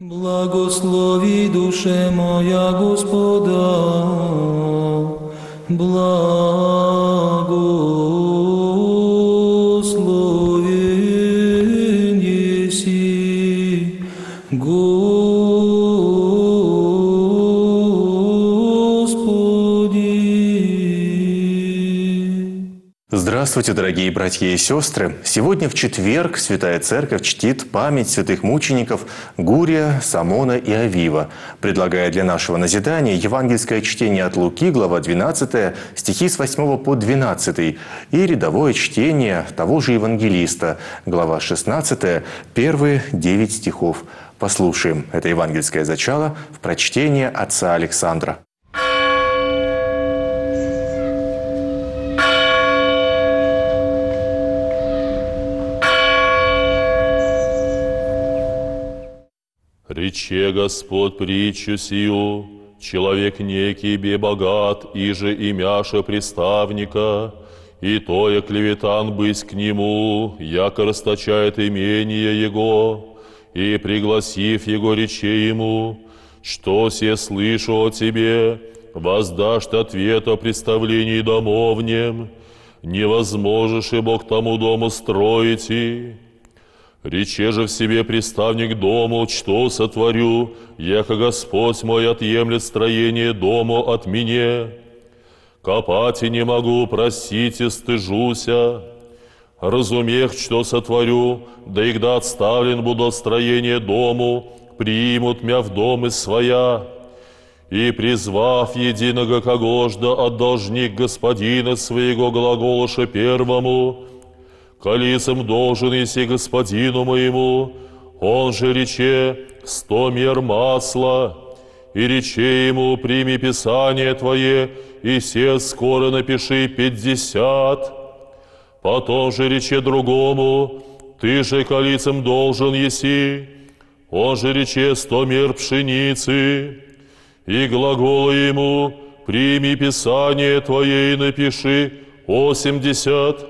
Благослови, душе моя, Господа, благословен еси, Господи. Здравствуйте, дорогие братья и сестры! Сегодня в четверг Святая Церковь чтит память святых мучеников Гурия, Самона и Авива, предлагая для нашего назидания евангельское чтение от Луки, глава 12, стихи с 8 по 12, и рядовое чтение того же евангелиста, глава 16, первые 9 стихов. Послушаем это евангельское зачало в прочтении отца Александра. Рече Господь притчу сию: человек некий бе богат, иже имяша приставника, и тое клеветан быть к нему, яко расточает имение его, и, пригласив его, рече ему: что се слышу о тебе, воздашь ответ о представлении домовнем, невозможешь и Бог тому дому строите. Рече же в себе приставник дому: что сотворю, яко Господь мой отъемлет строение дому от меня. Копать и не могу, простите, стыжуся. Разумех, что сотворю, да игда отставлен буду от строения дому, примут мя в дом из своя. И, призвав единого когожда от должник господина своего глаголоша первому, колицем должен еси господину моему, он же рече 100 мер масла, и рече ему: прими писание твое, и се скоро напиши 50. Потом же рече другому: ты же колицем должен еси, он же рече 100 мер пшеницы, и глагола ему: прими писание твое и напиши 80.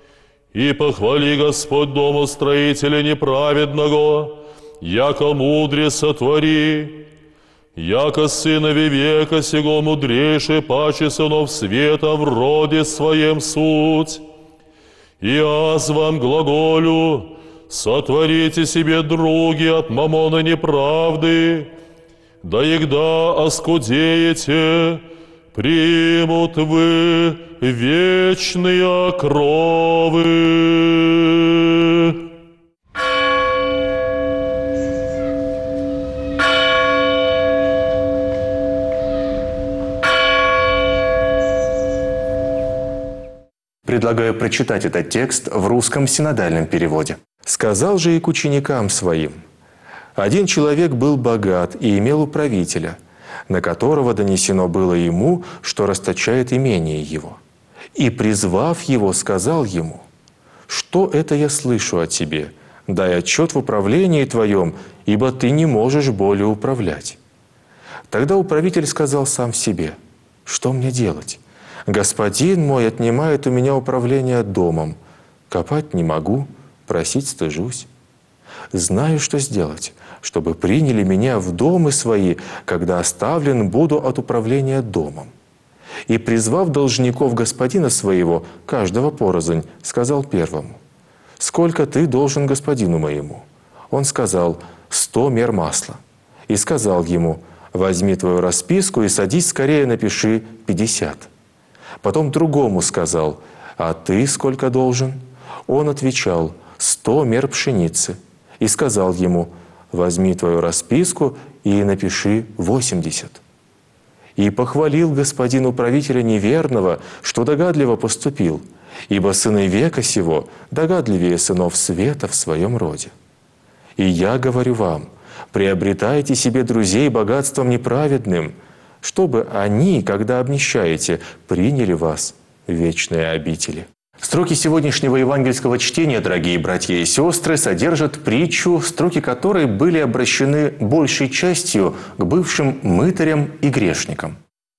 И похвали Господь дому строителя неправедного, яко мудре сотвори, яко сынови века сего мудрейше паче сынов света в роде своем суть. И аз вам глаголю: сотворите себе други от мамона неправды, да егда оскудеете, примут вы вечные кровы. Предлагаю прочитать этот текст в русском синодальном переводе. «Сказал же и к ученикам своим: один человек был богат и имел управителя, на которого донесено было ему, что расточает имение его. И, призвав его, сказал ему: что это я слышу о тебе? Дай отчет в управлении твоем, ибо ты не можешь более управлять. Тогда управитель сказал сам себе: что мне делать? Господин мой отнимает у меня управление домом. Копать не могу, просить стыжусь. Знаю, что сделать, чтобы приняли меня в домы свои, когда оставлен буду от управления домом. И, призвав должников господина своего, каждого порознь, сказал первому: сколько ты должен господину моему? Он сказал: 100 мер масла. И сказал ему: возьми твою расписку и садись скорее, напиши 50. Потом другому сказал: а ты сколько должен? Он отвечал: 100 мер пшеницы. И сказал ему: возьми твою расписку и напиши 80. И похвалил господин управителя неверного, что догадливо поступил, ибо сыны века сего догадливее сынов света в своем роде. И я говорю вам: приобретайте себе друзей богатством неправедным, чтобы они, когда обнищаете, приняли вас в вечные обители». Строки сегодняшнего евангельского чтения, дорогие братья и сестры, содержат притчу, строки которой были обращены большей частью к бывшим мытарям и грешникам.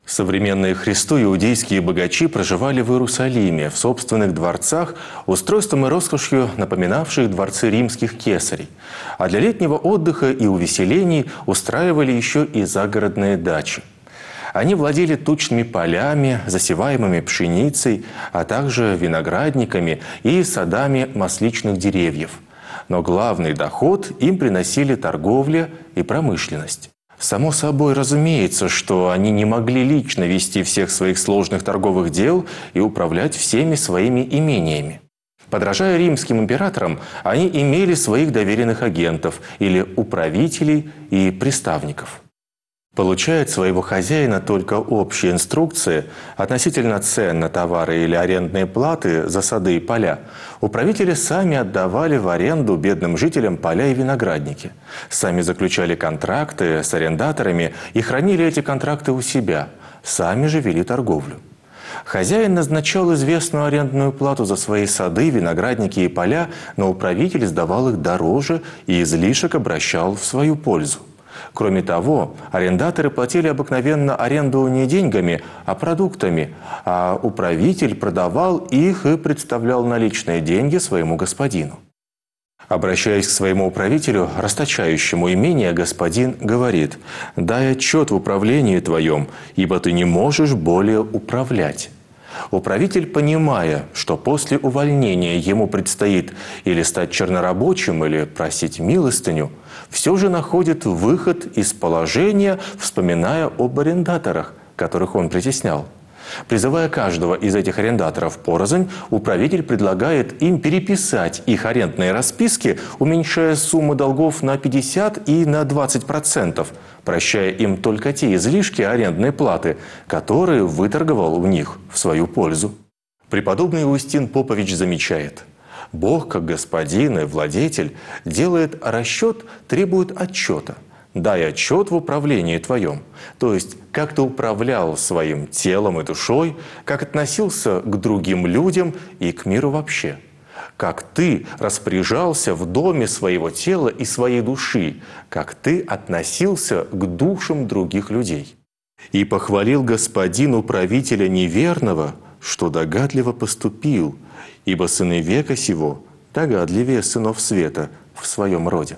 Современные Христу иудейские богачи проживали в Иерусалиме, в собственных дворцах, устройством и роскошью напоминавших дворцы римских кесарей. А для летнего отдыха и увеселений устраивали еще и загородные дачи. Они владели тучными полями, засеваемыми пшеницей, а также виноградниками и садами масличных деревьев. Но главный доход им приносили торговля и промышленность. Само собой разумеется, что они не могли лично вести всех своих сложных торговых дел и управлять всеми своими имениями. Подражая римским императорам, они имели своих доверенных агентов или управителей и приставников. Получая от своего хозяина только общие инструкции относительно цен на товары или арендные платы за сады и поля, управители сами отдавали в аренду бедным жителям поля и виноградники. Сами заключали контракты с арендаторами и хранили эти контракты у себя. Сами же вели торговлю. Хозяин назначал известную арендную плату за свои сады, виноградники и поля, но управитель сдавал их дороже и излишек обращал в свою пользу. Кроме того, арендаторы платили обыкновенно аренду не деньгами, а продуктами, а управитель продавал их и представлял наличные деньги своему господину. Обращаясь к своему управителю, расточающему имение, господин говорит: «Дай отчет в управлении твоем, ибо ты не можешь более управлять». Управитель, понимая, что после увольнения ему предстоит или стать чернорабочим, или просить милостыню, все же находит выход из положения, вспоминая об арендаторах, которых он притеснял. Призывая каждого из этих арендаторов порознь, управитель предлагает им переписать их арендные расписки, уменьшая сумму долгов на 50 и на 20%, прощая им только те излишки арендной платы, которые выторговал у них в свою пользу. Преподобный Иустин Попович замечает: Бог, как господин и владетель, делает расчет, требует отчета. Дай отчет в управлении твоем. То есть, как ты управлял своим телом и душой, как относился к другим людям и к миру вообще. Как ты распоряжался в доме своего тела и своей души, как ты относился к душам других людей. И похвалил господин управителя неверного, что догадливо поступил, ибо сыны века сего догадливее сынов света в своем роде.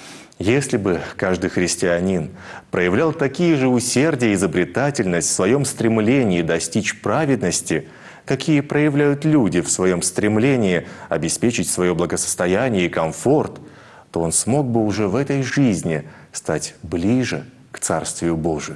Если бы каждый христианин проявлял такие же усердие и изобретательность в своем стремлении достичь праведности, какие проявляют люди в своем стремлении обеспечить свое благосостояние и комфорт, то он смог бы уже в этой жизни стать ближе к Царствию Божию.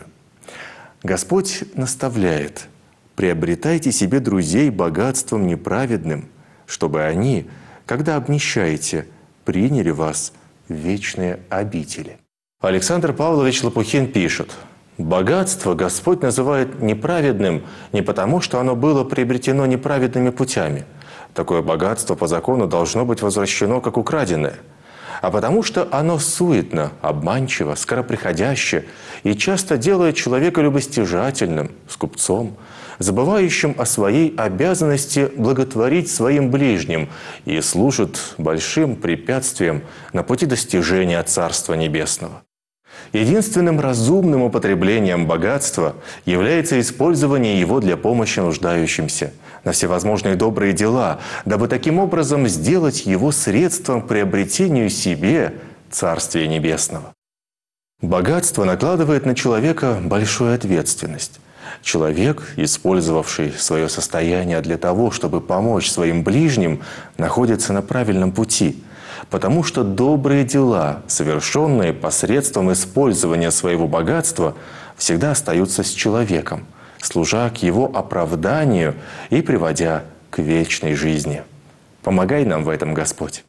Господь наставляет: приобретайте себе друзей богатством неправедным, чтобы они, когда обнищаете, приняли вас в вечные обители. Александр Павлович Лопухин пишет: богатство Господь называет неправедным не потому, что оно было приобретено неправедными путями. Такое богатство по закону должно быть возвращено как украденное. А потому что оно суетно, обманчиво, скороприходяще и часто делает человека любостяжательным, скупцом, забывающим о своей обязанности благотворить своим ближним и служит большим препятствием на пути достижения Царства Небесного. Единственным разумным употреблением богатства является использование его для помощи нуждающимся, на всевозможные добрые дела, дабы таким образом сделать его средством к приобретению себе Царствия Небесного. Богатство накладывает на человека большую ответственность. Человек, использовавший свое состояние для того, чтобы помочь своим ближним, находится на правильном пути, потому что добрые дела, совершенные посредством использования своего богатства, всегда остаются с человеком, служа к его оправданию и приводя к вечной жизни. Помогай нам в этом, Господь.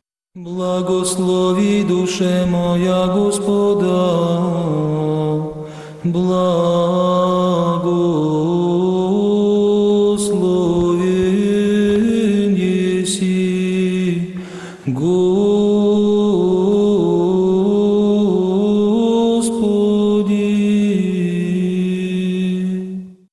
Благослови душе моя Господа, благословен еси,